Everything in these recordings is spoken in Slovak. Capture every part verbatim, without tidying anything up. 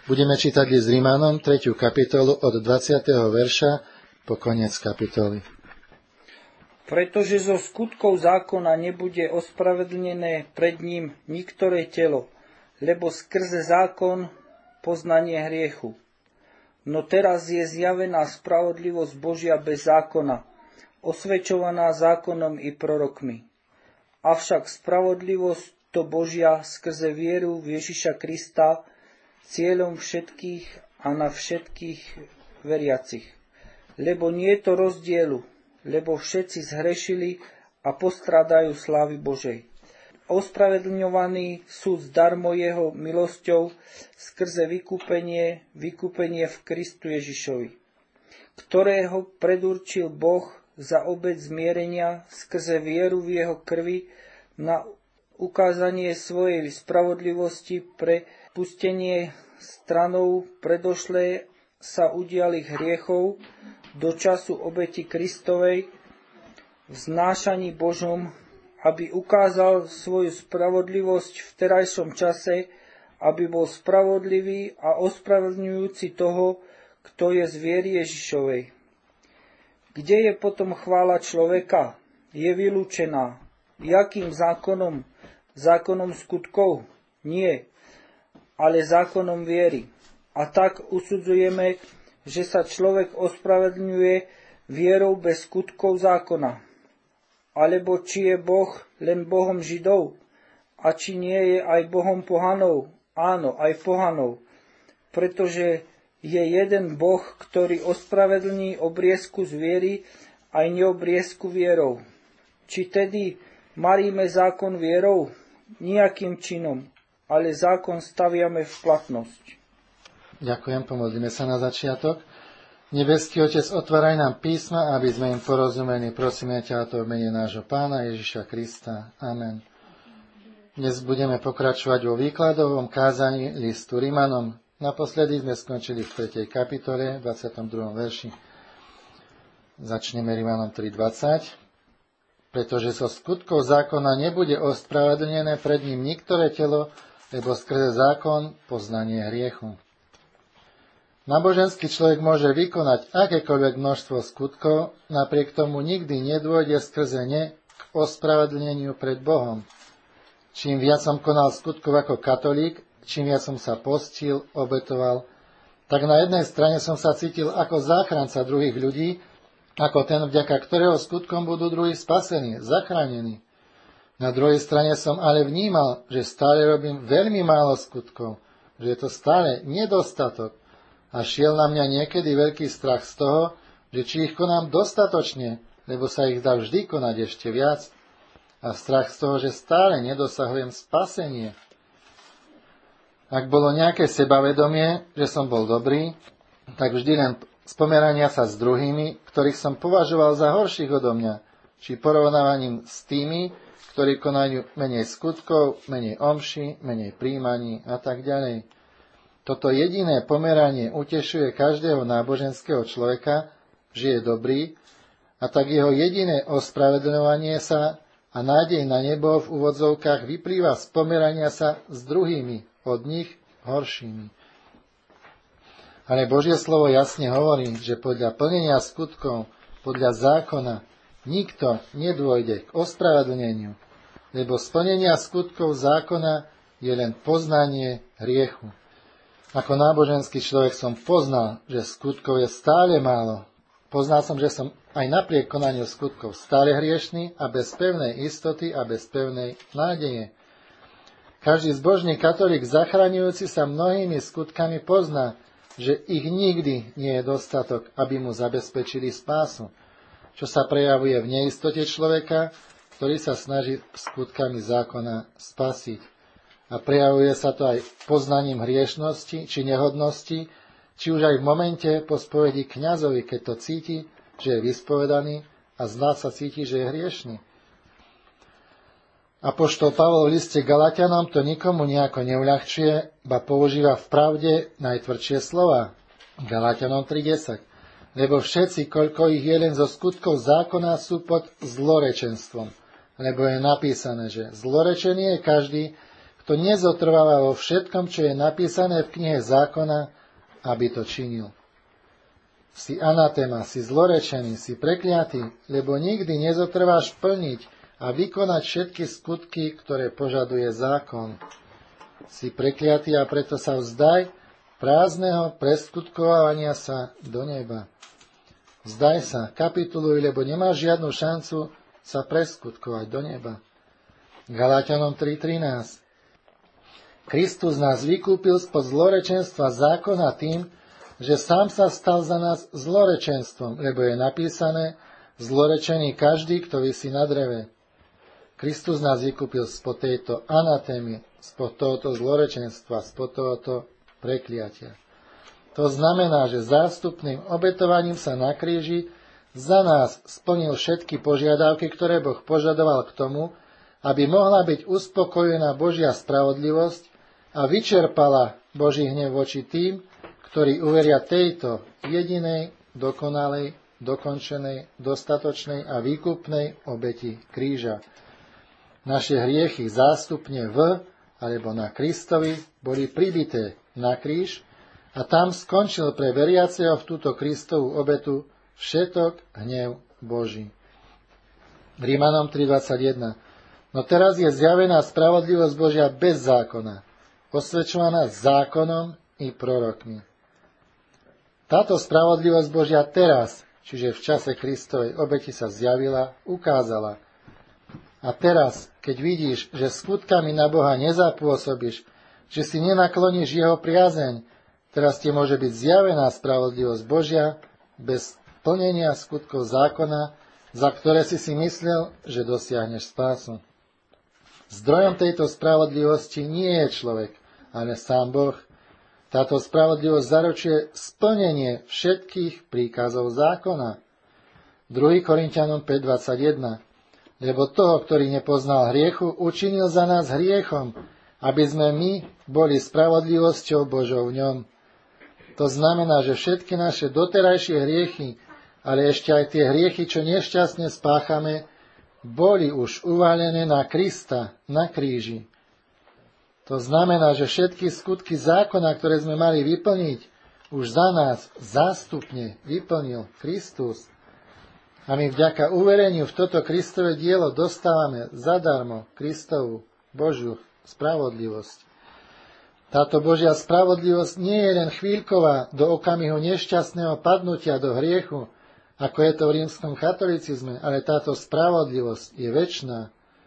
Budeme čítať list Rímanom, tretiu kapitolu od dvadsiateho verša po koniec kapitoly. Pretože zo skutkov zákona nebude ospravedlnené pred ním niktoré telo, lebo skrze zákon poznanie hriechu. No teraz je zjavená spravodlivosť Božia bez zákona, osvedčovaná zákonom i prorokmi. Avšak spravodlivosť to Božia skrze vieru v Ježiša Krista, cieľom všetkých a na všetkých veriacich. Lebo nie je to rozdielu, lebo všetci zhrešili a postrádajú slávy Božej. Ospravedlňovaní sú zdarmo jeho milosťou skrze vykúpenie, vykúpenie v Kristu Ježišovi, ktorého predurčil Boh za obeť zmierenia skrze vieru v jeho krvi na ukázanie svojej spravodlivosti pre pustenie stranou predošlé sa udialých hriechov do času obeti Kristovej v znášaní Božom, aby ukázal svoju spravodlivosť v terajšom čase, aby bol spravodlivý a ospravedlňujúci toho, kto je z viery Ježišovej. Kde je potom chvála človeka? Je vylúčená. Jakým zákonom? Zákonom skutkov? Nie, ale zákonom viery. A tak usudzujeme, že sa človek ospravedlňuje vierou bez skutkov zákona. Alebo či je Boh len Bohom Židov, a či nie je aj Bohom pohanov? Áno, aj pohanov. Pretože je jeden Boh, ktorý ospravedlní obriezku z viery aj neobriezku vierou. Či tedy maríme zákon vierou? Nijakým činom, ale zákon staviame v platnosť. Ďakujem, pomodlíme sa na začiatok. Nebeský Otec, otváraj nám písma, aby sme im porozumeli. Prosíme ťa to v mene nášho Pána Ježiša Krista. Amen. Dnes budeme pokračovať vo výkladovom kázaní listu Rímanom. Naposledy sme skončili v tretej kapitole, dvadsiatom druhom verši. Začneme Rímanom tri dvadsať. Pretože zo skutkov zákona nebude ospravedlnené pred ním niektoré telo, lebo skrze zákon poznanie hriechu. Náboženský človek môže vykonať akékoľvek množstvo skutkov, napriek tomu nikdy nedôjde skrze ne k ospravedlneniu pred Bohom. Čím viac som konal skutkov ako katolík, čím viac som sa postil, obetoval, tak na jednej strane som sa cítil ako záchranca druhých ľudí, ako ten, vďaka ktorého skutkom budú druhí spasení, zachránení. Na druhej strane som ale vnímal, že stále robím veľmi málo skutkov, že je to stále nedostatok a šiel na mňa niekedy veľký strach z toho, že či ich konám dostatočne, lebo sa ich dá vždy konať ešte viac, a strach z toho, že stále nedosahujem spasenie. Ak bolo nejaké sebavedomie, že som bol dobrý, tak vždy len spomerania sa s druhými, ktorých som považoval za horších odo mňa, či porovnávaním s tými, ktorí konajú menej skutkov, menej omši, menej príjmaní a tak ďalej. Toto jediné pomeranie utešuje každého náboženského človeka, že je dobrý, a tak jeho jediné ospravedlňovanie sa a nádej na nebo v úvodzovkách vyplýva z pomerania sa s druhými, od nich horšími. Ale Božie slovo jasne hovorí, že podľa plnenia skutkov, podľa zákona, nikto nedôjde k ospravedlneniu, lebo splnenia skutkov zákona je len poznanie hriechu. Ako náboženský človek som poznal, že skutkov je stále málo. Poznal som, že som aj napriek konaniu skutkov stále hriešný a bez pevnej istoty a bez pevnej nádeje. Každý zbožný katolík zachraňujúci sa mnohými skutkami pozná, že ich nikdy nie je dostatok, aby mu zabezpečili spásu, čo sa prejavuje v neistote človeka, ktorý sa snaží skutkami zákona spasiť. A prejavuje sa to aj poznaním hriešnosti či nehodnosti, či už aj v momente po spovedi kňazovi, keď to cíti, že je vyspovedaný a zná sa cíti, že je hriešný. Apoštol Pavol v liste Galatianom to nikomu nejako neuľahčuje, ba používa v pravde najtvrdšie slova. Galatianom tri desať. Lebo všetci, koľko ich je len zo skutkov zákona, sú pod zlorečenstvom. Lebo je napísané, že zlorečený je každý, kto nezotrváva vo všetkom, čo je napísané v knihe zákona, aby to činil. Si anatéma, si zlorečený, si prekliatý, lebo nikdy nezotrváš plniť a vykonať všetky skutky, ktoré požaduje zákon. Si prekliatý a preto sa vzdaj prázdneho preskutkovania sa do neba. Vzdaj sa, kapituluj, lebo nemáš žiadnu šancu sa preskutkovať do neba. Galáťanom tri trinásť. Kristus nás vykúpil spod zlorečenstva zákona tým, že sám sa stal za nás zlorečenstvom, lebo je napísané, zlorečený každý, kto visí na dreve. Kristus nás vykúpil spod tejto anatémy, spod tohoto zlorečenstva, spod tohoto prekliatia. To znamená, že zástupným obetovaním sa na kríži za nás splnil všetky požiadavky, ktoré Boh požadoval k tomu, aby mohla byť uspokojená Božia spravodlivosť a vyčerpala Boží hnev voči tým, ktorí uveria tejto jedinej, dokonalej, dokončenej, dostatočnej a výkupnej obeti kríža. Naše hriechy zástupne v alebo na Kristovi boli pribité na kríž a tam skončil pre veriaceho v túto Kristovú obetu všetok hnev Boží. Rímanom tri dvadsaťjeden. No teraz je zjavená spravodlivosť Božia bez zákona, osvedčovaná zákonom i prorokmi. Táto spravodlivosť Božia teraz, čiže v čase Kristovej obeti sa zjavila, ukázala. A teraz, keď vidíš, že skutkami na Boha nezapôsobíš, že si nenakloníš jeho priazeň, teraz ti môže byť zjavená spravodlivosť Božia bez plnenia skutkov zákona, za ktoré si si myslel, že dosiahneš spásu. Zdrojom tejto spravodlivosti nie je človek, ale sám Boh. Táto spravodlivosť zaručuje splnenie všetkých príkazov zákona. druhý Korinťanom päť dvadsaťjeden. Lebo toho, ktorý nepoznal hriechu, učinil za nás hriechom, aby sme my boli spravodlivosťou Božou v ňom. To znamená, že všetky naše doterajšie hriechy, ale ešte aj tie hriechy, čo nešťastne spáchame, boli už uvalené na Krista, na kríži. To znamená, že všetky skutky zákona, ktoré sme mali vyplniť, už za nás zástupne vyplnil Kristus. A my vďaka uvereniu v toto Kristové dielo dostávame zadarmo Kristovu Božiu spravodlivosť. Táto Božia spravodlivosť nie je len chvíľková do okamihu nešťastného padnutia do hriechu, ako je to v rímskom katolicizme, ale táto spravodlivosť je večná.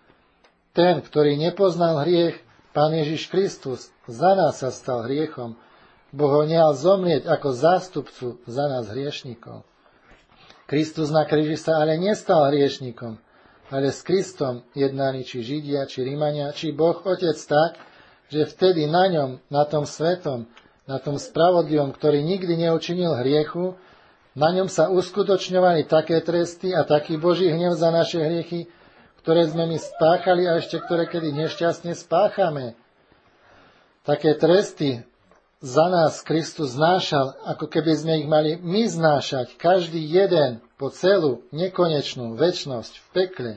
Ten, ktorý nepoznal hriech, Pán Ježiš Kristus, za nás sa stal hriechom. Boh ho nehal zomrieť ako zástupcu za nás hriešnikov. Kristus na kríži sa ale nestal hriešnikom, ale s Kristom jednali či Židia, či Rímania, či Boh Otec tak, že vtedy na ňom, na tom svetom, na tom spravodlivom, ktorý nikdy neučinil hriechu, na ňom sa uskutočňovali také tresty a taký Boží hnev za naše hriechy, ktoré sme my spáchali a ešte ktoré kedy nešťastne spáchame. Také tresty za nás Kristus znášal, ako keby sme ich mali my znášať, každý jeden po celú nekonečnú večnosť v pekle.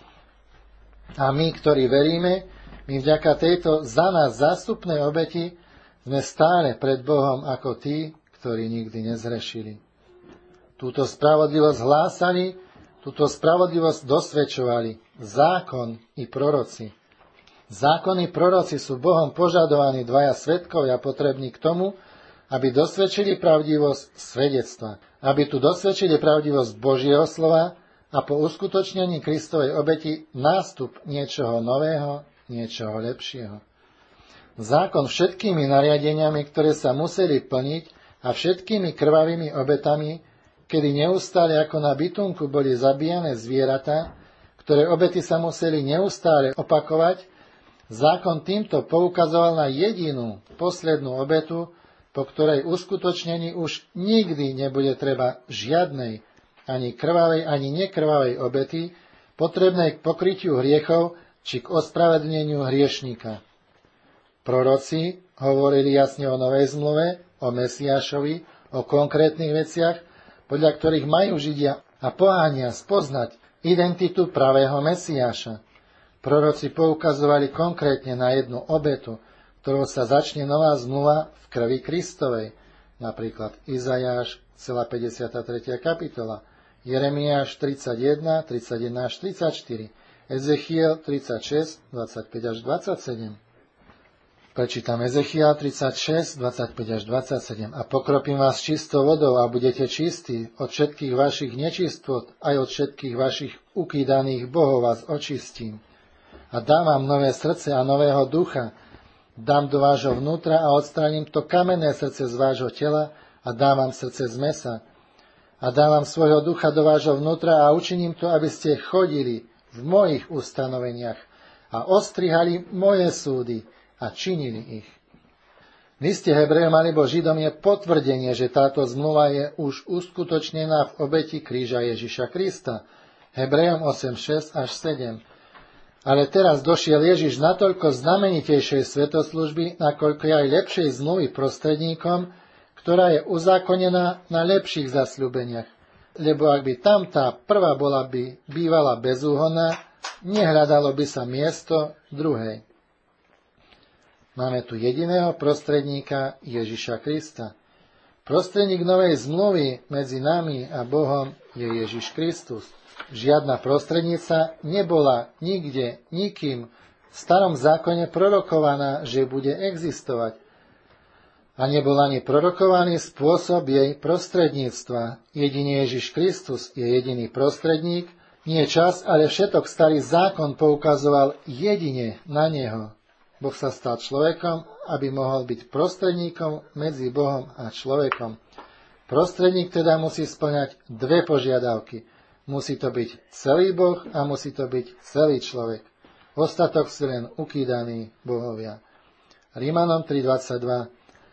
A my, ktorí veríme, my vďaka tejto za nás zástupnej obeti sme stále pred Bohom ako tí, ktorí nikdy nezhrešili. Túto spravodlivosť hlásali, túto spravodlivosť dosvedčovali zákon i proroci. Zákon i proroci sú Bohom požadovaní dvaja svedkovia potrební k tomu, aby dosvedčili pravdivosť svedectva, aby tu dosvedčili pravdivosť Božieho slova a po uskutočnení Kristovej obeti nástup niečoho nového, niečoho lepšieho. Zákon všetkými nariadeniami, ktoré sa museli plniť a všetkými krvavými obetami, kedy neustále ako na bytunku boli zabíjane zvieratá, ktoré obety sa museli neustále opakovať, zákon týmto poukazoval na jedinú, poslednú obetu, po ktorej uskutočnení už nikdy nebude treba žiadnej, ani krvavej, ani nekrvavej obety, potrebnej k pokrytiu hriechov či k ospravedlneniu hriešníka. Proroci hovorili jasne o novej zmluve, o Mesiášovi, o konkrétnych veciach, podľa ktorých majú Židia a pohánia spoznať identitu pravého Mesiáša. Proroci poukazovali konkrétne na jednu obetu, ktorou sa začne nová zmluva v krvi Kristovej. Napríklad Izajáš, celá päťdesiata tretia kapitola, Jeremiáš tridsaťjeden, tridsaťjeden až tridsaťštyri, Ezechiel tridsaťšesť, dvadsaťpäť až dvadsaťsedem. Prečítam Ezechiel tridsaťšesť, dvadsaťpäť až dvadsaťsedem. A pokropím vás čistou vodou a budete čistí, od všetkých vašich nečistôt, aj od všetkých vašich ukýdaných bohov vás očistím. A dám vám nové srdce a nového ducha, dám do vášho vnútra a odstraním to kamenné srdce z vášho tela a dám vám srdce z mesa. A dám vám svojho ducha do vášho vnútra a učiním to, aby ste chodili v mojich ustanoveniach a ostrihali moje súdy a činili ich. V liste Hebrejom alebo Židom je potvrdenie, že táto zmluva je už uskutočnená v obeti kríža Ježiša Krista. Hebrejom osem, šesť až sedem. Ale teraz došiel Ježiš natoľko znamenitejšej svätoslužby, nakoľko je aj lepšej zmluvy prostredníkom, ktorá je uzákonená na lepších zasľúbeniach. Lebo ak by tam tá prvá bola by bývala bezúhonná, nehľadalo by sa miesto druhej. Máme tu jediného prostredníka Ježiša Krista. Prostredník novej zmluvy medzi nami a Bohom je Ježiš Kristus. Žiadna prostrednica nebola nikde, nikým v starom zákone prorokovaná, že bude existovať. A nebol ani prorokovaný spôsob jej prostredníctva. Jedine Ježiš Kristus je jediný prostredník, nie čas, ale všetok starý zákon poukazoval jedine na neho. Boh sa stal človekom, aby mohol byť prostredníkom medzi Bohom a človekom. Prostredník teda musí spĺňať dve požiadavky. Musí to byť celý Boh a musí to byť celý človek. Ostatok sú len ukýdaní bohovia. Rímanom tri dvadsaťdva.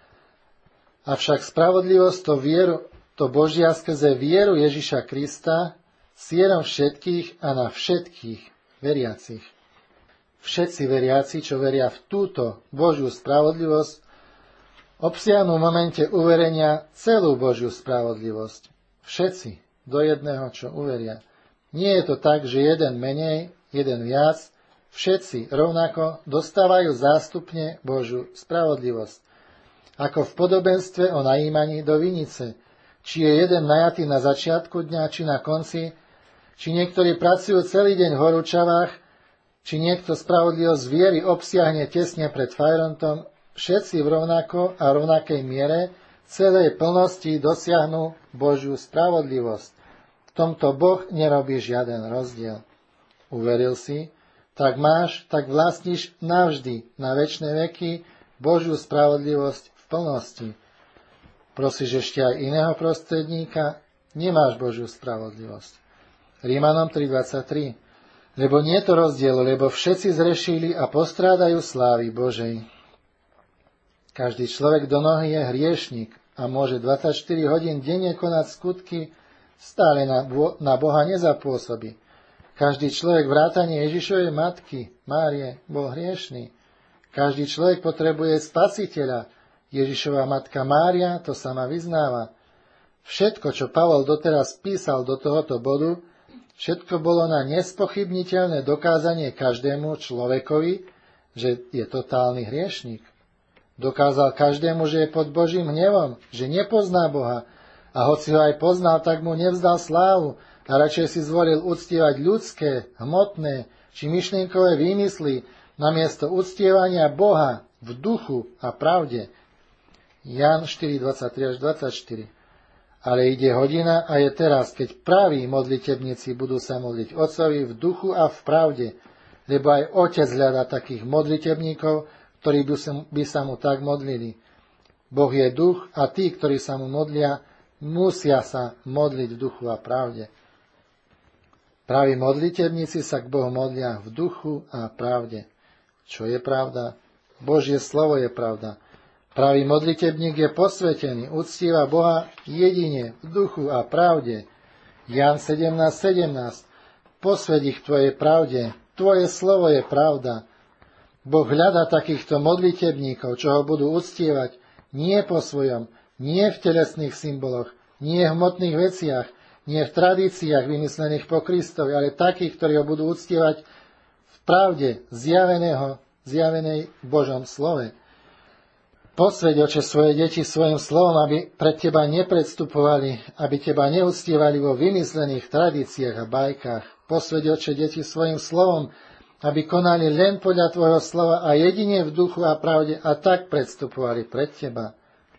Avšak spravodlivosť to, vieru, to Božia skrze vieru Ježiša Krista cieľom všetkých a na všetkých veriacich. Všetci veriaci, čo veria v túto Božiu spravodlivosť, obsiahnu v momente uverenia celú Božiu spravodlivosť. Všetci do jedného, čo uveria. Nie je to tak, že jeden menej, jeden viac, všetci rovnako dostávajú zástupne Božiu spravodlivosť. Ako v podobenstve o najímaní do vinice. Či je jeden najatý na začiatku dňa, či na konci, či niektorí pracujú celý deň v horúčavách, či niekto spravodlivosť viery obsiahne tesne pred fajrontom, všetci v rovnako a rovnakej miere celej plnosti dosiahnu Božiu spravodlivosť. V tomto Boh nerobí žiaden rozdiel. Uveril si, tak máš, tak vlastníš navždy, na večné veky, Božiu spravodlivosť v plnosti. Prosíš ešte aj iného prostredníka, nemáš Božiu spravodlivosť. Rímanom tri dvadsaťtri. Lebo nie je to rozdielu, lebo všetci zrešili a postrádajú slávy Božej. Každý človek do nohy je hriešnik a môže dvadsaťštyri hodín denne konať skutky, stále na, na Boha nezapôsobí. Každý človek vrátane Ježišovej matky, Márie, bol hriešný. Každý človek potrebuje spasiteľa. Ježišova matka Mária to sama vyznáva. Všetko, čo Pavol doteraz písal do tohoto bodu, všetko bolo na nespochybniteľné dokázanie každému človekovi, že je totálny hriešnik. Dokázal každému, že je pod Božím hnevom, že nepozná Boha, a hoci ho aj poznal, tak mu nevzdal slávu a radšej si zvolil uctievať ľudské, hmotné či myšlienkové výmysly namiesto uctievania Boha v duchu a pravde. Ján štyri dvadsaťtri až dvadsaťštyri. Ale ide hodina a je teraz, keď praví modlitebníci budú sa modliť Otcovi v duchu a v pravde, lebo aj Otec hľadá takých modlitebníkov, ktorí by sa, by sa mu tak modlili. Boh je duch a tí, ktorí sa mu modlia, musia sa modliť v duchu a pravde. Praví modlitebníci sa k Bohu modlia v duchu a pravde. Čo je pravda? Božie slovo je pravda. Pravý modlitebník je posvetený, uctíva Boha jedine v duchu a pravde. Ján sedemnásť sedemnásť. Posväť ich tvojej pravde, tvoje slovo je pravda. Boh hľadá takýchto modlitebníkov, čo ho budú uctievať nie po svojom, nie v telesných symboloch, nie v hmotných veciach, nie v tradíciách vymyslených po Kristovi, ale takých, ktorí ho budú uctievať v pravde zjaveného, zjavenej v Božom slove. Posveď, Oče, svoje deti svojim slovom, aby pred teba nepredstupovali, aby teba neúctievali vo vymyslených tradíciách a bajkách. Posveď, Oče, deti svojim slovom, aby konali len podľa tvojho slova a jedine v duchu a pravde a tak predstupovali pred teba.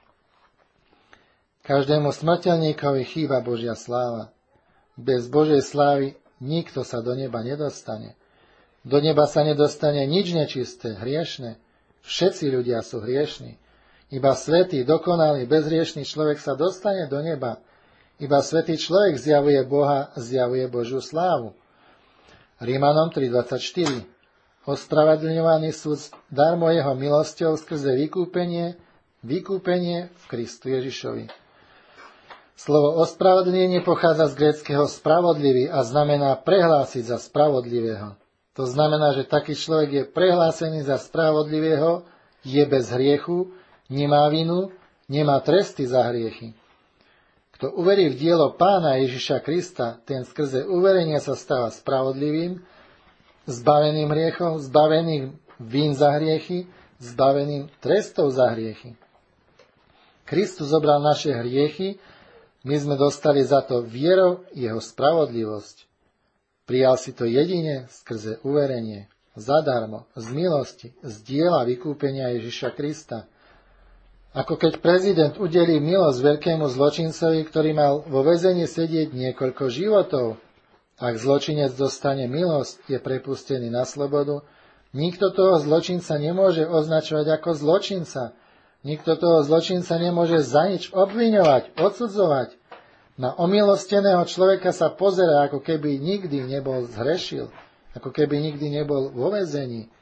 Každému smrteľníkovi chýba Božia sláva. Bez Božej slávy nikto sa do neba nedostane. Do neba sa nedostane nič nečisté, hriešne. Všetci ľudia sú hriešni. Iba svätý, dokonalý, bezhriešný človek sa dostane do neba. Iba svätý človek zjavuje Boha, zjavuje Božiu slávu. Rímanom tri dvadsaťštyri. Ospravedlňovaný sú darmo jeho milosťou skrze vykúpenie, vykúpenie v Kristu Ježišovi. Slovo ospravedlnenie pochádza z gréckeho spravodlivý a znamená prehlásiť za spravodlivého. To znamená, že taký človek je prehlásený za spravodlivého, je bez hriechu, nemá vinu, nemá tresty za hriechy. Kto uverí v dielo Pána Ježiša Krista, ten skrze uverenia sa stáva spravodlivým, zbaveným hriechom, zbaveným vín za hriechy, zbaveným trestov za hriechy. Kristus zobral naše hriechy, my sme dostali za to vierou jeho spravodlivosť. Prijal si to jedine skrze uverenie, zadarmo, z milosti, z diela vykúpenia Ježiša Krista. Ako keď prezident udelí milosť veľkému zločincovi, ktorý mal vo väzení sedieť niekoľko životov. Ak zločinec dostane milosť, je prepustený na slobodu, nikto toho zločinca nemôže označovať ako zločinca. Nikto toho zločinca nemôže za nič obviňovať, odsudzovať. Na omilosteného človeka sa pozerá, ako keby nikdy nebol zhrešil, ako keby nikdy nebol vo väzení.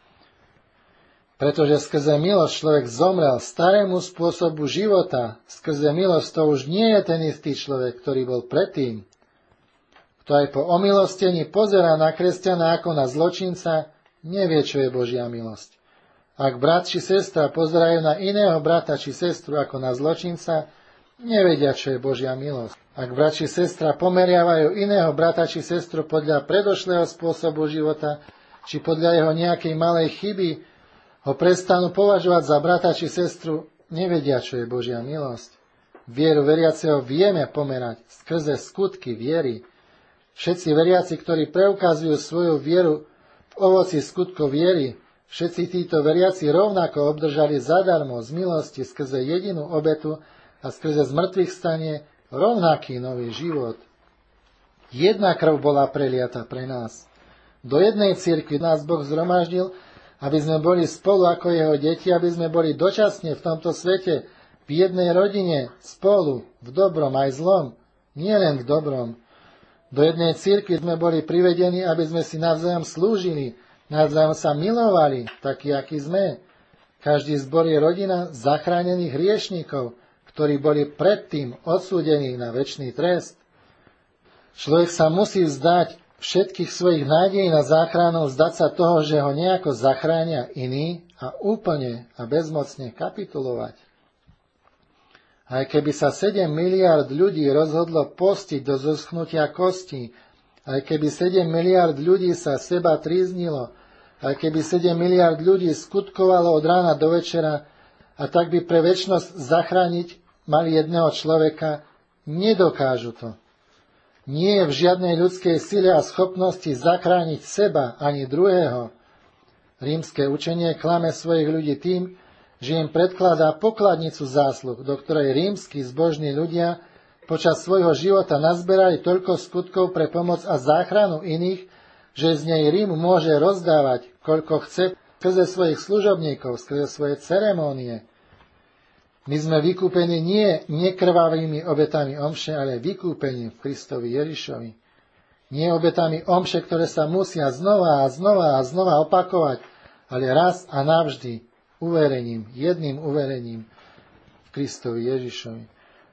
Pretože skrze milosť človek zomrel starému spôsobu života, skrze milosť to už nie je ten istý človek, ktorý bol predtým. Kto aj po omilostení pozerá na kresťana ako na zločinca, nevie, čo je Božia milosť. Ak brat či sestra pozerajú na iného brata či sestru ako na zločinca, nevedia, čo je Božia milosť. Ak brat či sestra pomeriavajú iného brata či sestru podľa predošlého spôsobu života, či podľa jeho nejakej malej chyby, ho prestanú považovať za brata či sestru, nevedia, čo je Božia milosť. Vieru veriaceho vieme pomerať skrze skutky viery. Všetci veriaci, ktorí preukazujú svoju vieru v ovoci skutkov viery, všetci títo veriaci rovnako obdržali zadarmo z milosti skrze jedinú obetu a skrze zmrtvých stanie rovnaký nový život. Jedna krv bola preliata pre nás. Do jednej cirkvi nás Boh zhromaždil, aby sme boli spolu ako jeho deti, aby sme boli dočasne v tomto svete, v jednej rodine, spolu, v dobrom aj zlom, nie len v dobrom. Do jednej cirkvi sme boli privedení, aby sme si navzájom slúžili, navzájom sa milovali, takí, akí sme. Každý zbor je rodina zachránených hriešnikov, ktorí boli predtým odsúdení na večný trest. Človek sa musí vzdať všetkých svojich nádejí na záchranu, vzdať sa toho, že ho nejako zachránia iní a úplne a bezmocne kapitulovať. Aj keby sa sedem miliárd ľudí rozhodlo postiť do zoschnutia kostí, aj keby sedem miliárd ľudí sa seba tríznilo, aj keby sedem miliárd ľudí skutkovalo od rána do večera, a tak by pre večnosť zachrániť mali jedného človeka, nedokážu to. Nie je v žiadnej ľudskej sile a schopnosti zachrániť seba ani druhého. Rímske učenie klame svojich ľudí tým, že im predkladá pokladnicu zásluh, do ktorej rímski zbožní ľudia počas svojho života nazberali toľko skutkov pre pomoc a záchranu iných, že z nej Rím môže rozdávať, koľko chce, skrze svojich služobníkov, skrze svoje ceremónie. My sme vykúpení nie nekrvavými obetami omše, ale vykúpení v Kristovi Ježišovi. Nie obetami omše, ktoré sa musia znova a znova a znova opakovať, ale raz a navždy uverením, jedným uverením v Kristovi Ježišovi.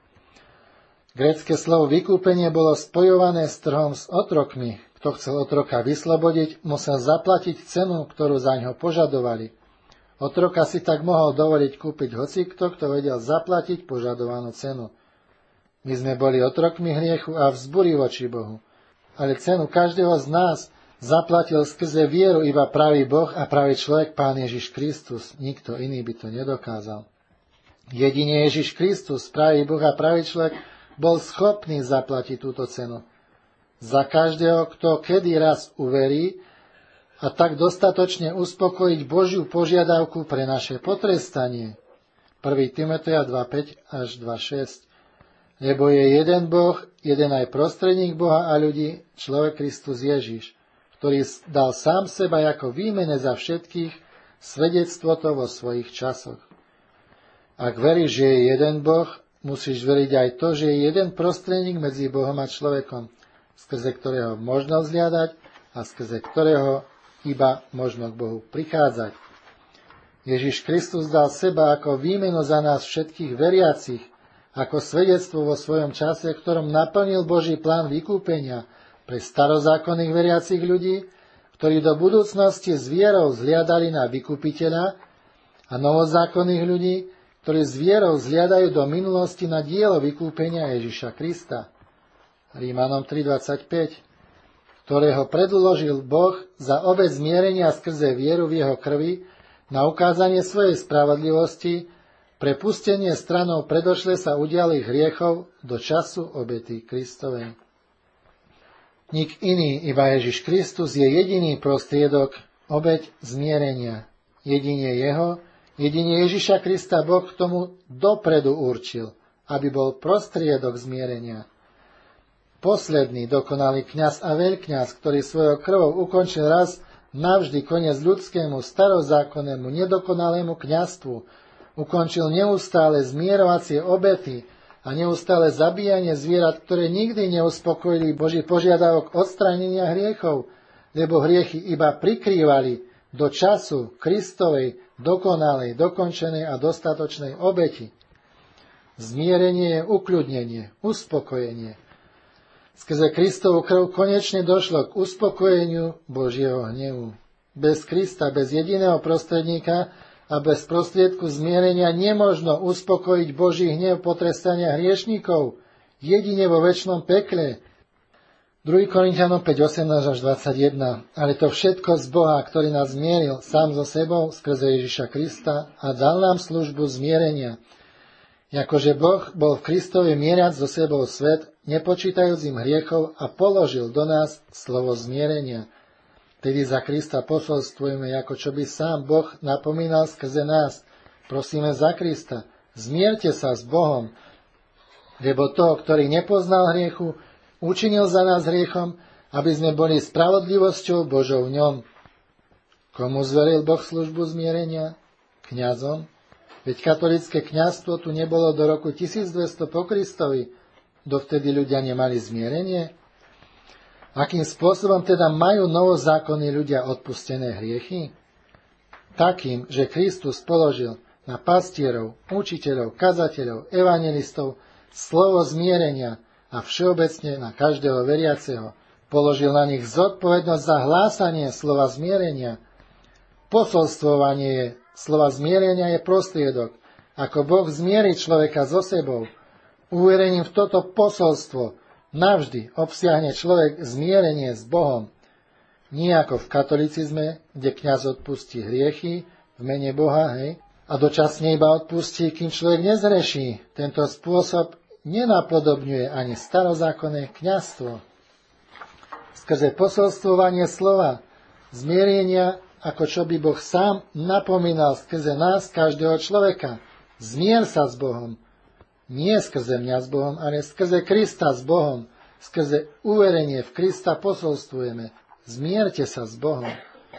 Grécke slovo vykúpenie bolo spojované s trhom s otrokmi. Kto chcel otroka vyslobodiť, musel zaplatiť cenu, ktorú za ňo požadovali. Otroka si tak mohol dovoliť kúpiť hocikto, kto vedel zaplatiť požadovanú cenu. My sme boli otrokmi hriechu a vzbúri voči Bohu. Ale cenu každého z nás zaplatil skrze vieru iba pravý Boh a pravý človek, Pán Ježiš Kristus. Nikto iný by to nedokázal. Jedine Ježiš Kristus, pravý Boh a pravý človek, bol schopný zaplatiť túto cenu. Za každého, kto kedy raz uverí a tak dostatočne uspokojiť Božiu požiadavku pre naše potrestanie. prvá Timoteja dva päť až dva šesť. Lebo je jeden Boh, jeden aj prostredník Boha a ľudí, človek Kristus Ježiš, ktorý dal sám seba ako výmene za všetkých, svedectvo to vo svojich časoch. Ak veríš, že je jeden Boh, musíš veriť aj to, že je jeden prostredník medzi Bohom a človekom, skrze ktorého možno vzliadať a skrze ktorého iba možno k Bohu prichádzať. Ježiš Kristus dal seba ako výmenu za nás všetkých veriacich, ako svedectvo vo svojom čase, v ktorom naplnil Boží plán vykúpenia pre starozákonných veriacich ľudí, ktorí do budúcnosti s vierou zliadali na vykupiteľa, a novozákonných ľudí, ktorí s vierou zliadajú do minulosti na dielo vykúpenia Ježiša Krista. Rímanom tri dvadsaťpäť, ktorého predložil Boh za obec zmierenia skrze vieru v jeho krvi na ukázanie svojej spravodlivosti, pre pustenie stranou predošle sa udialých hriechov do času obety Kristovej. Nik iný, iba Ježiš Kristus je jediný prostriedok, obeť zmierenia. Jedine jeho, jedine Ježiša Krista Boh k tomu dopredu určil, aby bol prostriedok zmierenia. Posledný dokonalý kňaz a veľkňaz, ktorý svojou krvou ukončil raz navždy koniec ľudskému, starozákonnému, nedokonalému kňazstvu, ukončil neustále zmierovacie obety a neustále zabíjanie zvierat, ktoré nikdy neuspokojili Boží požiadavok odstránenia hriechov, lebo hriechy iba prikrývali do času Kristovej dokonalej, dokončenej a dostatočnej obeti. Zmierenie je ukľudnenie, uspokojenie. Skrze Kristovu krv konečne došlo k uspokojeniu Božieho hnevu. Bez Krista, bez jediného prostredníka a bez prostriedku zmierenia nemožno uspokojiť Boží hnev potrestania hriešnikov, jedine vo večnom pekle. druhá Korinťanom päť osemnásť až dvadsaťjeden. Ale to všetko z Boha, ktorý nás zmieril sám so sebou skrze Ježiša Krista a dal nám službu zmierenia. Jakože Boh bol v Kristovi mieriac so sebou svet, nepočítajúc im hriechov, a položil do nás slovo zmierenia. Tedy za Krista posolstvujeme, ako čo by sám Boh napomínal skrze nás. Prosíme za Krista, zmierte sa s Bohom, lebo to, ktorý nepoznal hriechu, učinil za nás hriechom, aby sme boli spravodlivosťou Božou v ňom. Komu zveril Boh službu zmierenia? Kňazom. Veď katolické kňazstvo tu nebolo do roku tisícdvesto po Kristovi. Dovtedy ľudia nemali zmierenie? Akým spôsobom teda majú novozákonní ľudia odpustené hriechy? Takým, že Kristus položil na pastierov, učiteľov, kazateľov, evangelistov slovo zmierenia a všeobecne na každého veriaceho. Položil na nich zodpovednosť za hlásanie slova zmierenia. Posolstvovanie je, slova zmierenia je prostriedok, ako Boh zmierí človeka so sebou. Uverením v toto posolstvo navždy obsiahne človek zmierenie s Bohom. Nie ako v katolicizme, kde kňaz odpustí hriechy v mene Boha, hej, a dočasne iba odpustí, kým človek nezreší. Tento spôsob nenapodobňuje ani starozákonné kňazstvo. Skrze posolstvovanie slova zmierenia, ako čo by Boh sám napomínal skrze nás, každého človeka. Zmier sa s Bohom. Nie skrze mňa s Bohom, ale skrze Krista s Bohom. Skrze uverenie v Krista posolstvujeme. Zmierte sa s Bohom.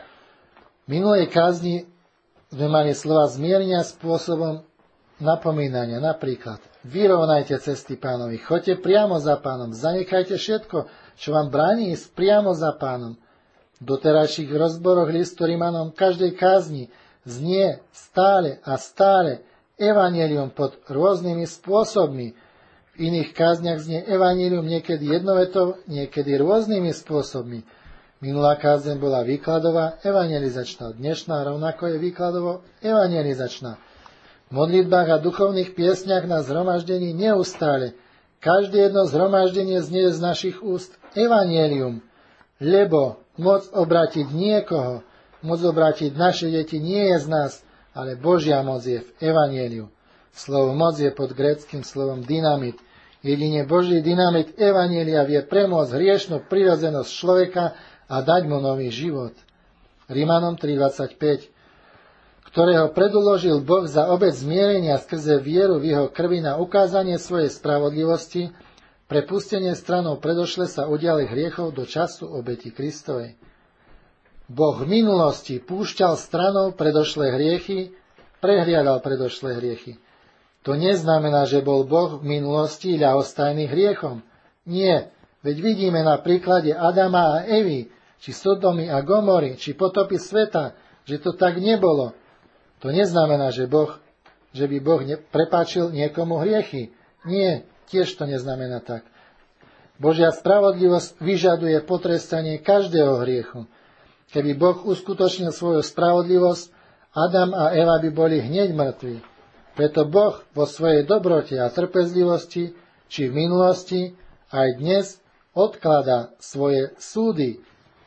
V minulej kázni sme mali slova zmierenia spôsobom napomínania. Napríklad, vyrovnajte cesty Pánovi, choďte priamo za Pánom, zanechajte všetko, čo vám bráni ísť priamo za Pánom. V doterajších rozboroch listu Rimanom každej kázni znie stále a stále evanjelium pod rôznymi spôsobmi. V iných kázniach znie evanjelium niekedy jednovetou, niekedy rôznymi spôsobmi. Minulá kázeň bola výkladová, evangelizačná. Dnešná rovnako je výkladovo evangelizačná. V modlitbách a duchovných piesňach na zhromaždení neustále. Každé jedno zhromaždenie znie z našich úst evanjelium. Lebo moc obrátiť niekoho, moc obrátiť naše deti nie je z nás, ale Božia moc je v evanjeliu. Slovo moc je pod gréckym slovom dynamit. Jedine Boží dynamit evanjelia vie premôcť hriešnú prirodzenosť človeka a dať mu nový život. Rímanom tri dvadsaťpäť, ktorého predložil Boh za obec zmierenia skrze vieru v jeho krvi na ukázanie svojej spravodlivosti, pre pustenie stranou predošle sa udiali hriechov do času obeti Kristovej. Boh v minulosti púšťal stranou predošlé hriechy, prehliadal predošlé hriechy. To neznamená, že bol Boh v minulosti ľahostajný hriechom. Nie, veď vidíme na príklade Adama a Evy, či Sodomy a Gomory, či potopy sveta, že to tak nebolo. To neznamená, že, boh, že by Boh ne, prepáčil niekomu hriechy. Nie, tiež to neznamená tak. Božia spravodlivosť vyžaduje potrestanie každého hriechu. Keby Boh uskutočnil svoju spravodlivosť, Adam a Eva by boli hneď mŕtvi. Preto Boh vo svojej dobrote a trpezlivosti, či v minulosti, aj dnes odkladá svoje súdy.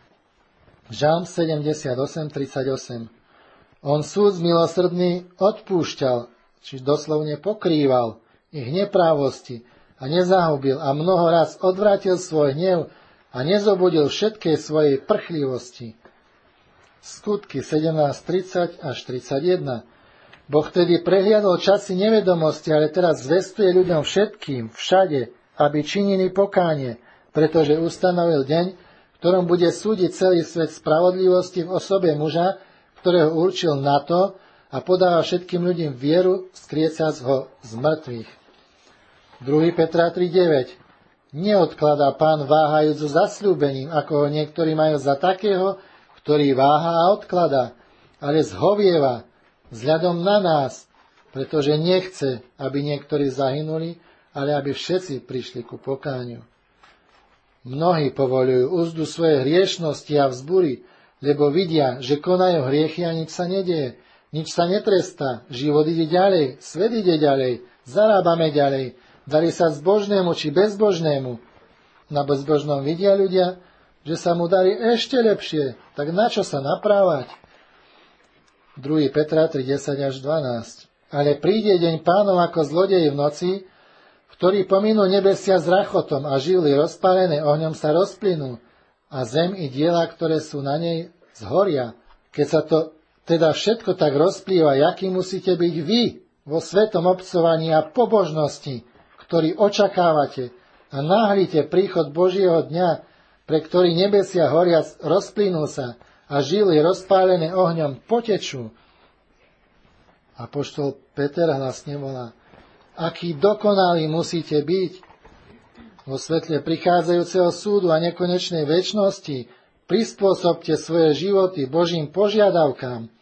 Žalm sedemdesiatosem tridsaťosem. On súd milosrdný odpúšťal, či doslovne pokrýval ich neprávosti a nezahubil a mnoho raz odvrátil svoj hnev a nezobudil všetkej svojej prchlivosti. Skutky sedemnásť tridsať až tridsaťjeden. Boh tedy prehliadol časy nevedomosti, ale teraz zvestuje ľuďom všetkým, všade, aby činili pokánie, pretože ustanovil deň, v ktorom bude súdiť celý svet spravodlivosti v osobe muža, ktorého určil na to a podáva všetkým ľuďom vieru, skriecac ho z mŕtvych. druhý Petra tri deväť. Neodkladá Pán váhajúc so zasľúbením, ako ho niektorí majú za takého, ktorý váha a odkladá, ale zhovieva vzhľadom na nás, pretože nechce, aby niektorí zahynuli, ale aby všetci prišli ku pokániu. Mnohí povoľujú úzdu svojej hriešnosti a vzbury, lebo vidia, že konajú hriechy a nič sa nedieje, nič sa netrestá, život ide ďalej, svet ide ďalej, zarábame ďalej, darí sa zbožnému či bezbožnému. Na bezbožnom vidia ľudia, že sa mu darí ešte lepšie, tak na čo sa naprávať? druhý Petra tri desať až dvanásť. Ale príde deň Pánov ako zlodej v noci, v ktorý pominú nebesia s rachotom a živly rozpálené ohňom sa rozplynú a zem i diela, ktoré sú na nej, zhoria. Keď sa to teda všetko tak rozplýva, jaký musíte byť vy vo svetom obcovaní a pobožnosti, ktorý očakávate a náhlite príchod Božieho dňa, pre ktorý nebesia horiac rozplynú sa a žily rozpálené ohňom potečú. Apoštol Peter hlasne volá: aký dokonalý musíte byť vo svetle prichádzajúceho súdu a nekonečnej večnosti. Prispôsobte svoje životy Božím požiadavkám.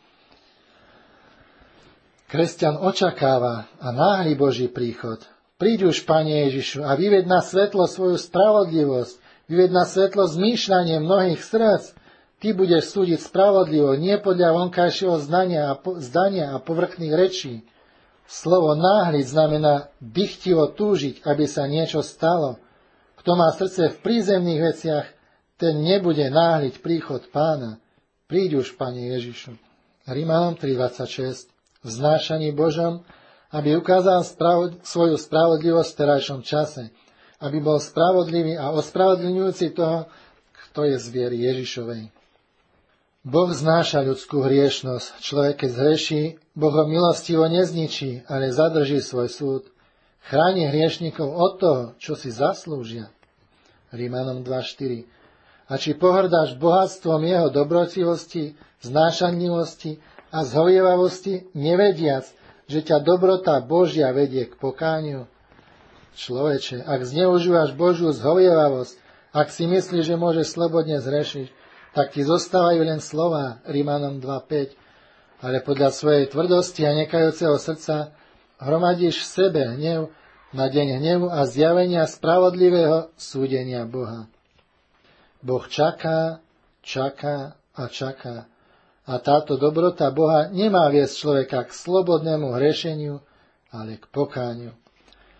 Kresťan očakáva a náhly Boží príchod. Príď už, Pane Ježišu, a vyved na svetlo svoju spravodlivosť, vyved na svetlo zmýšľanie mnohých srdc. Ty budeš súdiť spravodlivo, nie podľa vonkajšieho zdania a, po, zdania a povrchných rečí. Slovo náhliť znamená dychtivo túžiť, aby sa niečo stalo. Kto má srdce v prízemných veciach, ten nebude náhliť príchod Pána. Príď už, Pane Ježišu. Rímanom tri dvadsaťšesť. V znášaní Božom, aby ukázal spravod- svoju spravodlivosť v terajšom čase, aby bol spravodlivý a ospravedlňujúci toho, kto je z viery Ježišovej. Boh znáša ľudskú hriešnosť. Človek, keď zhreší, Boh ho milostivo nezničí, ale zadrží svoj súd. Chráni hriešnikov od toho, čo si zaslúžia. Rímanom dva štyri. A či pohrdáš bohatstvom jeho dobrocivosti, znášanlivosti a zhovievavosti, nevediac, že ťa dobrota Božia vedie k pokániu? Človeče, ak zneužívaš Božiu zhovievavosť, ak si myslíš, že môžeš slobodne zhrešiť, tak ti zostávajú len slová, Rímanom dva päť, ale podľa svojej tvrdosti a nekajúceho srdca hromadíš v sebe hnev na deň hnevu a zjavenia spravodlivého súdenia Boha. Boh čaká, čaká a čaká. A táto dobrota Boha nemá viesť človeka k slobodnému hrešeniu, ale k pokániu.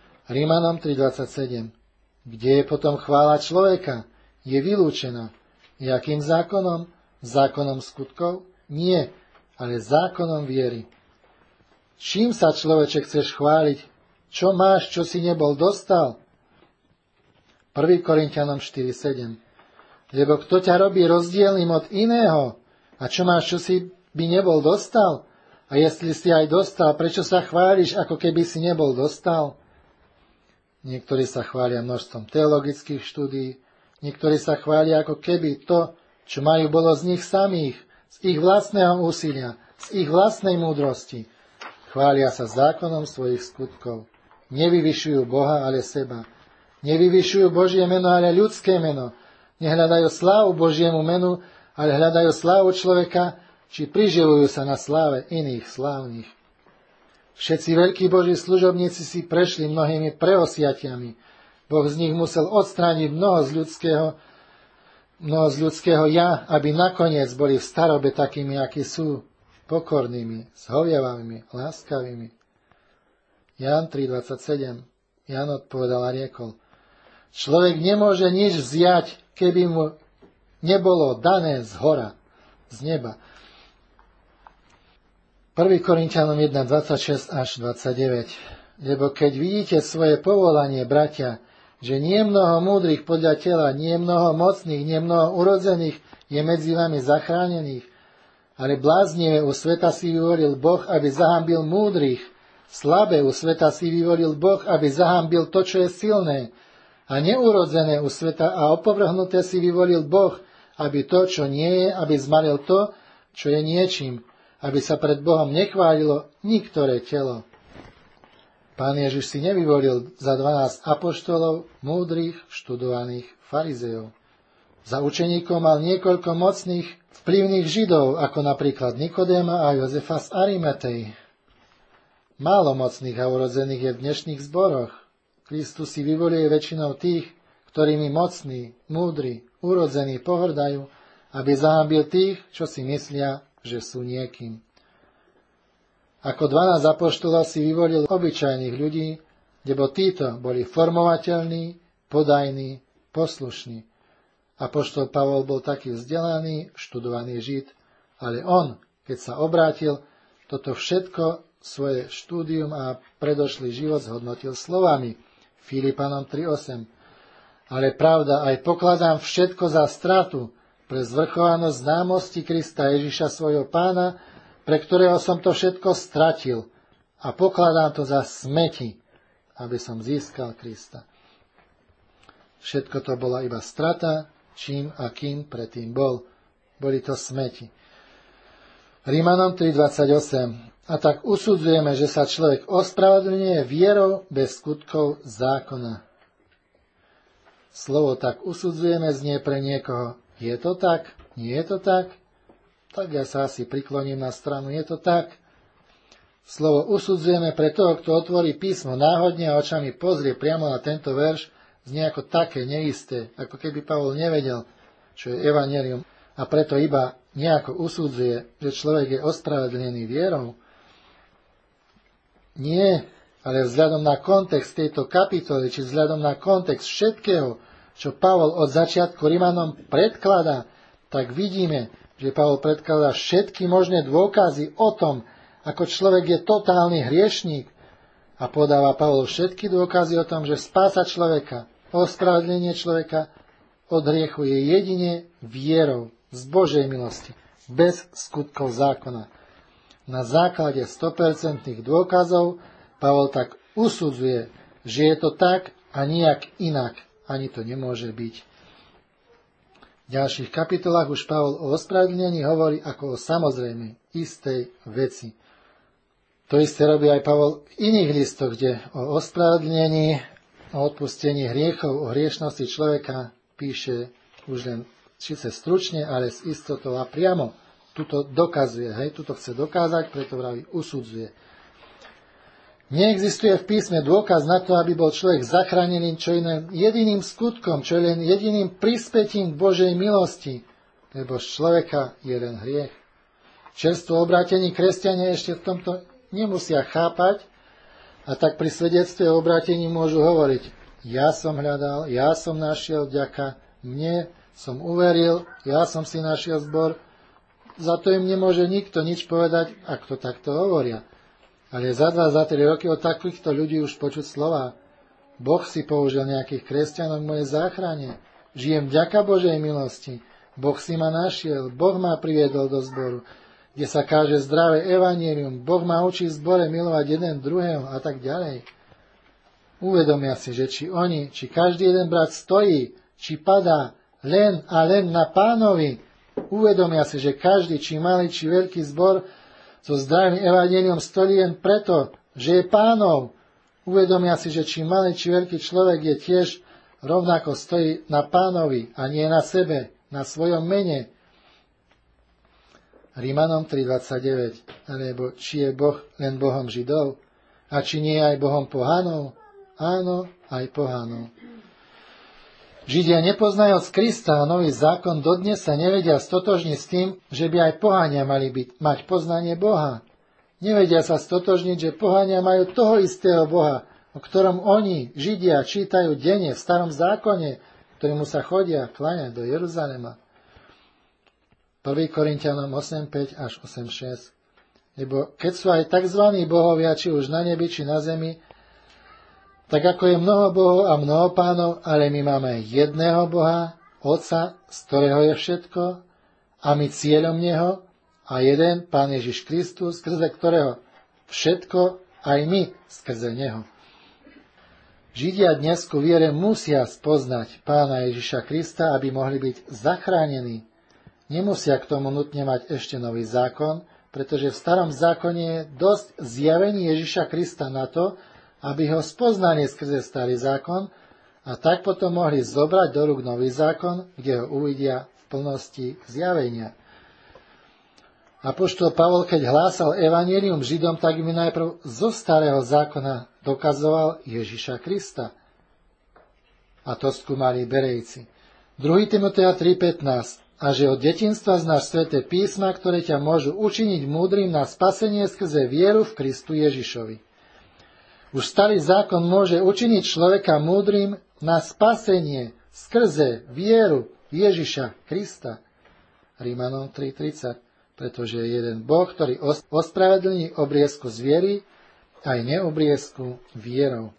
Rímanom tri dvadsaťsedem. Kde je potom chvála človeka? Je vylúčená. Jakým zákonom? Zákonom skutkov? Nie, ale zákonom viery. Čím sa, človeče, chceš chváliť? Čo máš, čo si nebol dostal? prvý Korinťanom štyri sedem. Lebo kto ťa robí rozdielnym od iného? A čo máš, čo si by nebol dostal? A jestli si aj dostal, prečo sa chváliš, ako keby si nebol dostal? Niektorí sa chvália množstvom teologických štúdií, niektorí sa chvália, ako keby to, čo majú, bolo z nich samých, z ich vlastného úsilia, z ich vlastnej múdrosti. Chvália sa zákonom svojich skutkov. Nevyvyšujú Boha, ale seba. Nevyvyšujú Božie meno, ale ľudské meno. Nehľadajú slávu Božiemu menu, ale hľadajú slávu človeka, či priživujú sa na sláve iných slávnych. Všetci veľkí Boží služobníci si prešli mnohými preosiatiami. Boh z nich musel odstrániť mnoho z ľudského, mnoho z ľudského ja, aby nakoniec boli v starobe takými, akí sú, pokornými, zhovievavými, láskavými. Ján tri dvadsaťsedem. Ján odpovedal a riekol: Človek nemôže nič vziať, keby mu nebolo dané z hora, z neba. prvý Korinťanom jeden dvadsaťšesť až dvadsaťdeväť. Lebo keď vidíte svoje povolanie, bratia, že nie mnoho múdrych podľa tela, nie mnoho mocných, nie mnoho urodzených je medzi vami zachránených, ale bláznivé u sveta si vyvolil Boh, aby zahambil múdrych, slabé u sveta si vyvolil Boh, aby zahambil to, čo je silné, a neurodzené u sveta a opovrhnuté si vyvolil Boh, aby to, čo nie je, aby zmaril to, čo je niečím, aby sa pred Bohom nechválilo niektoré telo. Pán Ježiš si nevyvolil za dvanásť apoštolov múdrych, študovaných farizejov. Za učeníkov mal niekoľko mocných, vplyvných Židov, ako napríklad Nikodéma a Jozefa z Arimatej. Málo mocných a urodzených je v dnešných zboroch. Kristus si vyvoluje väčšinou tých, ktorými mocní, múdri, urodzení pohrdajú, aby zahambil tých, čo si myslia, že sú niekým. Ako dvanásť apoštolov si vyvolil obyčajných ľudí, lebo títo boli formovateľní, podajní, poslušní. Apoštol Pavol bol taký vzdelaný, študovaný Žid, ale on, keď sa obrátil, toto všetko svoje štúdium a predošlý život zhodnotil slovami. Filipanom tri osem. Ale pravda, aj pokladám všetko za stratu pre zvrchovanosť známosti Krista Ježiša svojho Pána, pre ktorého som to všetko stratil, a pokladám to za smeti, aby som získal Krista. Všetko to bola iba strata, čím a kým predtým bol. Boli to smeti. Rímanom tri dvadsaťosem. A tak usudzujeme, že sa človek ospravedlňuje vierou bez skutkov zákona. Slovo tak usudzujeme znie pre niekoho. Je to tak? Nie je to tak? Tak ja sa asi prikloním na stranu. Je to tak? Slovo usudzujeme pre toho, kto otvorí písmo náhodne a očami pozrie priamo na tento verš, znie ako také neisté, ako keby Pavol nevedel, čo je evanjelium, a preto iba nejako usudzuje, že človek je ospravedlnený vierou. Nie, ale vzhľadom na kontext tejto kapitoly, či vzhľadom na kontext všetkého, čo Pavol od začiatku Rimanom predkladá, tak vidíme, že Pavol predkladá všetky možné dôkazy o tom, ako človek je totálny hriešník, a podáva Pavol všetky dôkazy o tom, že spása človeka, ospravedlnenie človeka od hriechu je jedine vierou z Božej milosti, bez skutkov zákona. Na základe sto percent dôkazov Pavol tak usudzuje, že je to tak a nijak inak. Ani to nemôže byť. V ďalších kapitolách už Pavol o ospravedlnení hovorí ako o samozrejmej, istej veci. To isté robí aj Pavol v iných listoch, kde o ospravedlnení, o odpustení hriechov, o hriešnosti človeka píše už len síce stručne, ale s istotou a priamo. Tuto dokazuje, hej, tuto chce dokázať, preto vraví usudzuje. Neexistuje v písme dôkaz na to, aby bol človek zachránený čo je len jediným skutkom, čo je len jediným prispetím k Božej milosti, lebo z človeka je len hriech. Čerstvo obrátení kresťania ešte v tomto nemusia chápať, a tak pri svedectve o obrátení môžu hovoriť: ja som hľadal, ja som našiel, vďaka mne som uveril, ja som si našiel zbor, za to im nemôže nikto nič povedať, ak to takto hovoria. Ale za dva, za tri roky od takýchto ľudí už počuť slova. Boh si použil nejakých kresťanov v mojej záchrane. Žijem vďaka Božej milosti. Boh si ma našiel, Boh ma priviedol do zboru, kde sa káže zdravé evanjelium. Boh ma učí v zbore milovať jeden druhého a tak ďalej. Uvedomia si, že či oni, či každý jeden brat stojí, či padá len a len na Pánovi. Uvedomia si, že každý, či malý, či veľký zbor so zdravým evanjeliom stojí len preto, že je Pánov. Uvedomia si, že či malý, či veľký človek je tiež rovnako stojí na Pánovi a nie na sebe, na svojom mene. Rímanom tri dvadsaťdeväť. Alebo či je Boh len Bohom Židov a či nie aj Bohom pohanov? Áno, aj pohanov. Židia nepoznajúc Krista a nový zákon dodnes sa nevedia stotožniť s tým, že by aj pohania mali byť, mať poznanie Boha. Nevedia sa stotožniť, že pohania majú toho istého Boha, o ktorom oni, Židia, čítajú denne v starom zákone, ktorému sa chodia kláňať do Jeruzalema. prvý Korinťanom osem päť až osem šesť. Lebo keď sú aj tzv. Bohovia, či už na nebi, či na zemi, tak ako je mnoho bohov a mnoho pánov, ale my máme jedného Boha, Otca, z ktorého je všetko, a my cieľom Neho, a jeden Pán Ježiš Kristus, skrze ktorého všetko, aj my skrze Neho. Židia dnes ku viere musia spoznať Pána Ježiša Krista, aby mohli byť zachránení. Nemusia k tomu nutne mať ešte nový zákon, pretože v starom zákone je dosť zjavení Ježiša Krista na to, aby ho spoznali skrze starý zákon a tak potom mohli zobrať do rúk nový zákon, kde ho uvidia v plnosti zjavenia. Apoštol Pavol, keď hlásal evanjelium Židom, tak im najprv zo starého zákona dokazoval Ježiša Krista. A to skúmali Berejci. druhý Timoteja tri pätnásť. A že od detinstva znáš sväté písma, ktoré ťa môžu učiniť múdrym na spasenie skrze vieru v Kristu Ježišovi. Už starý zákon môže učiniť človeka múdrym na spasenie skrze vieru Ježiša Krista. Rímanom tri tridsať. Pretože je jeden Boh, ktorý ospravedlní obriezku z viery aj neobriezku vierou.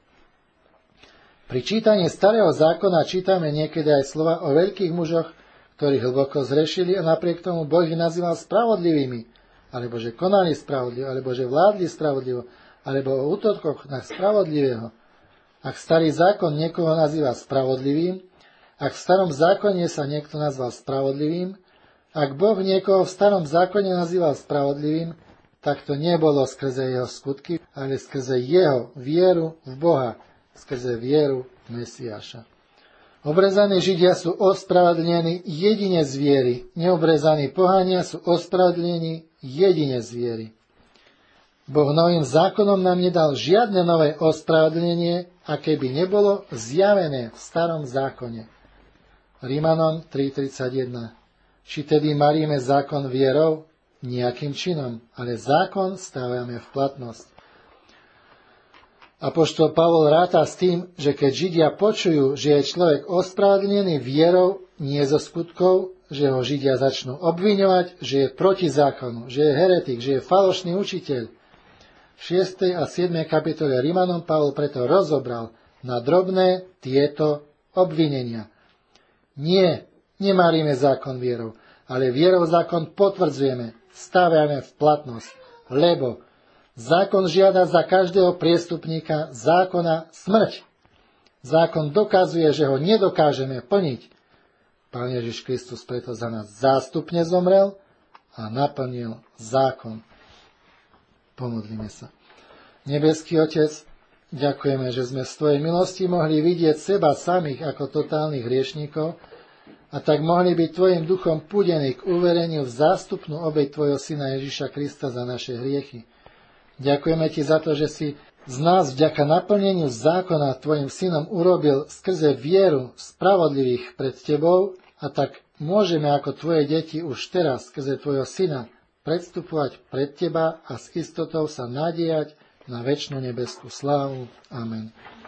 Pri čítaní starého zákona čítame niekedy aj slova o veľkých mužoch, ktorí hlboko zrešili a napriek tomu Boh ich nazýval spravodlivými, alebo že konali spravodlivo, alebo že vládli spravodlivo, alebo o útokoch na spravodlivého. Ak starý zákon niekoho nazýva spravodlivým, ak v starom zákone sa niekto nazval spravodlivým, ak Boh niekoho v starom zákone nazýval spravodlivým, tak to nebolo skrze jeho skutky, ale skrze jeho vieru v Boha, skrze vieru v Mesiáša. Obrezaní Židia sú ospravedlnení jedine z viery. Neobrezaní pohania sú ospravedlnení jedine z viery. Boh novým zákonom nám nedal žiadne nové ospravedlnenie, aké by nebolo zjavené v starom zákone. Rímanom tri tridsaťjeden. Či tedy maríme zákon vierou? Nejakým činom, ale zákon stávame v platnosť. Apoštol Pavol ráta s tým, že keď Židia počujú, že je človek ospravedlnený vierou, nie zo skutkov, že ho Židia začnú obviňovať, že je proti zákonu, že je heretik, že je falošný učiteľ. V šiestej a siedmej kapitole Rímanom Pavol preto rozobral na drobné tieto obvinenia. Nie, nemaríme zákon vierou, ale vierou zákon potvrdzujeme, staviame v platnosť, lebo zákon žiada za každého priestupníka zákona smrť. Zákon dokazuje, že ho nedokážeme plniť. Pán Ježiš Kristus preto za nás zástupne zomrel a naplnil zákon. Pomodlíme sa. Nebeský Otec, ďakujeme, že sme z Tvojej milosti mohli vidieť seba samých ako totálnych hriešníkov a tak mohli byť Tvojim duchom púdení k uvereniu v zástupnú obeť Tvojho Syna Ježiša Krista za naše hriechy. Ďakujeme Ti za to, že si z nás vďaka naplneniu zákona Tvojim Synom urobil skrze vieru spravodlivých pred Tebou a tak môžeme ako Tvoje deti už teraz skrze Tvojho Syna predstupovať pred Teba a s istotou sa nádejať na večnú nebeskú slávu. Amen.